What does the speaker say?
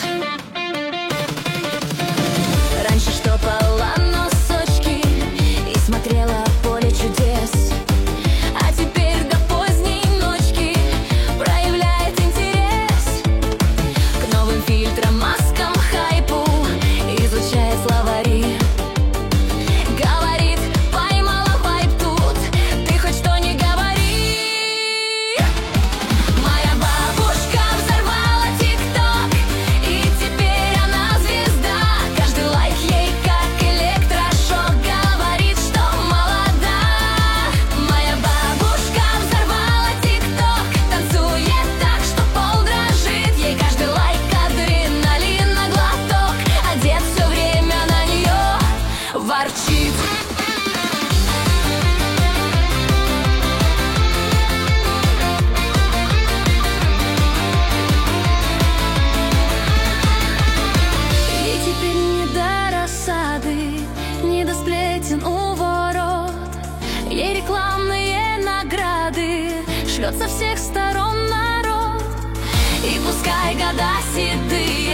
Раньше штопала носочки и смотрела поле чудес, а теперь до поздней ночки проявляет интерес к новым фильтрам, маскам, хайпу, изучает словари. Говорит, поймала вайб тут, ты хоть что не говори. Моя бабушка взорвала ТикТок, и теперь она звезда. Каждый лайк ей как электрошок, говорит, что молода. Моя бабушка взорвала ТикТок, танцует так, что пол дрожит. Ей каждый лайк адреналин на глоток, а дед все время на нее ворчит. Ей теперь не до рассады, не до сплетен у ворот. Ей рекламные награды шлет со всех сторон народ. И пускай года седые